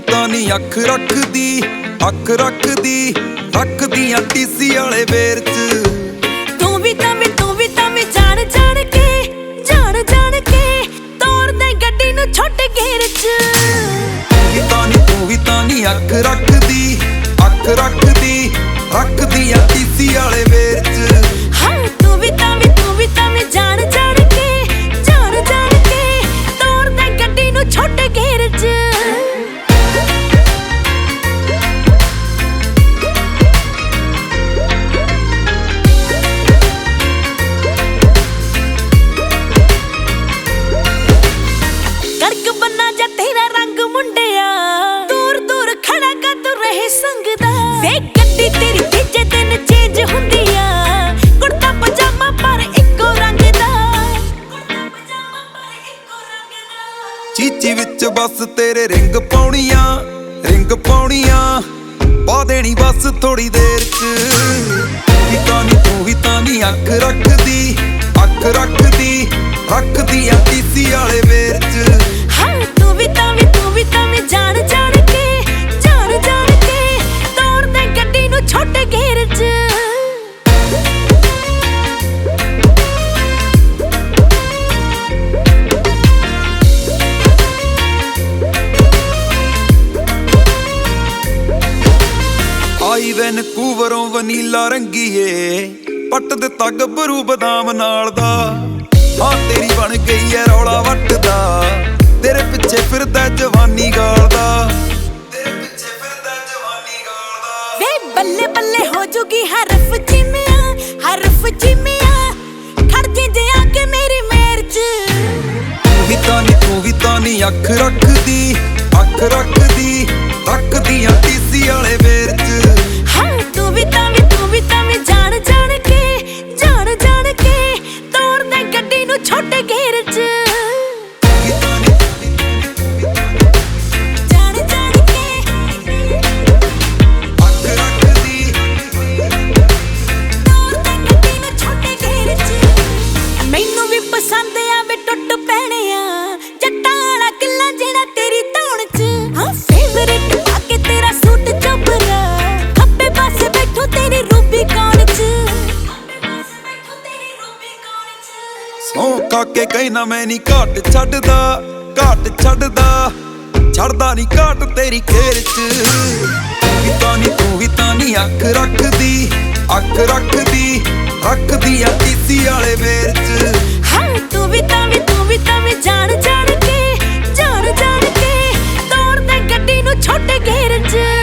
ਤਾਂ ਨੀ ਅੱਖ ਰੱਖਦੀ ਰੱਖਦੀਆਂ ਟੀਸੀ ਵਾਲੇ ਵੇਰ ਚ। ਤੂੰ ਵੀ ਤਾਂ ਵੀ ਜਾਣ ਜਾਣ ਕੇ ਤੋਰਦੇ ਗੱਡੀ ਨੂੰ ਛੋਟੇ ਗੇਰ ਚ। ਤੂੰ ਵੀ ਤਾਂ ਨੀ ਅੱਖ ਰੱਖਦੀ ਰੱਖਦੀਆਂ ਟੀਸੀ ਵਾਲੇ ਵੇਰ ਚ। ਹਾਂ ਤੂੰ ਵੀ ਤਾਂ ਵੀ ਜਾਣ ਕੇ ਤੋਰਦੇ ਗੱਡੀ ਨੂੰ ਛੋਟੇ ਗੇਰ ਚ। ਵੇ ਗੱਡੀ ਤੇਰੀ ਤੀਜੇ ਦਿਨ ਚੇਂਜ ਹੁੰਦੀ ਆ, ਕੁੜਤਾ ਪਜਾਮਾ ਪਰ ਇੱਕੋ ਰੰਗ ਦਾ। ਚੀਚੀ ਵਿੱਚ ਬਸ ਤੇਰੇ ਰਿੰਗ ਪਾਉਣੀਆਂ ਪਾ ਦੇਣੀ ਬਸ ਥੋੜੀ ਦੇਰ ਚ। ਤੂੰ ਵੀ ਤਾਂ ਨੀ ਅੱਖ ਰੱਖਦੀ ਰੱਖਦੀਆਂ ਟੀਸੀ ਵਾਲੇ ਵੇਰ ਚ। ਹਾਂ ਤੂੰ ਵੀ ਤਾਂ ਵੀ ਜਾਣ ਕੇ ਤੋਰਦੇ ਗੱਡੀ ਨੂੰ ਛੋਟੇ ਗੇਰ ਚ। ਆਈ ਵੈਨਕੂਵਰੋਂ ਵਨੀਲਾ ਰੰਗੀਏ, ਪੱਟ ਦਿੱਤਾ ਗੱਭਰੂ ਬਦਾਮ ਨਾਲ ਦਾ। ਹਾਂ ਤੇਰੀ ਬਣ ਗਈ ਐ ਰੌਲਾ ਵੱਟਦਾ, ਤੇਰੇ ਪਿੱਛੇ ਫਿਰਦਾ ਜਵਾਨੀ ਗਾਲਦਾ। ਵੇ ਬੱਲੇ ਬੱਲੇ ਹੋ ਜੂਗੀ ਹਰਫ ਜਿਮਿਆ ਖੜ ਜੇ ਆ ਕੇ ਮੇਰੀ ਮੇਰ ਚ। ਤੂੰ ਵੀ ਤਾਂ ਨੀ ਅੱਖ ਰੱਖਦੀ ਰੱਖਦੀਆਂ ਟੀਸੀ ਵਾਲੇ ਵੇਰ ਚ। ਹਾਂ ਤੂੰ ਵੀ ਤਾਂ ਵੀ ਜਾਣ ਕੇ ਤੋਰਦੇ ਗੱਡੀ ਨੂੰ ਛੋਟੇ ਗੇਰ ਚ। ਮੈਨੂੰ ਵੀ ਪਸੰਦ ਆਵੇ ਟੁੱਟ ਪੈਣੇ ਆ ਜੱਟਾਂ ਵਾਲਾ ਕਿੱਲਾ ਜਿਹੜਾ ਤੇਰੀ ਧੌਣ ਚ। ਹਾਂ ਫੇਵਰੇਟ ਪਾ ਕੇ ਤੇਰਾ ਸੂਟ ਚੋਬਰਾ, ਖੱਬੇ ਪਾਸੇ ਬੈਠੋ ਤੇਰੀ ਰੂਬੀ ਕੌਣ ਚ। ਸੌਂ ਕਾਕੇ ਕਹਿਣਾ ਮੈਂ ਨੀ ਘਾਟ ਛੱਡਦਾ ਛੱਡਦਾ ਨੀ ਘਾਟ ਤੇਰੀ ਖੇਰ ਚ। ਤੂੰ ਵੀ ਤਾਂ ਨੀ ਅੱਖ ਰੱਖਦੀ ਰੱਖਦੀਆਂ ਟੀਸੀ ਵਾਲੇ ਵੇਰ ਚ। ਹਾਂ ਤੂੰ ਵੀ ਤਾਂ ਵੀ ਜਾਣ ਕੇ ਤੋਰਦੇ ਗੱਡੀ ਨੂੰ ਛੋਟੇ ਗੇਰ ਚ।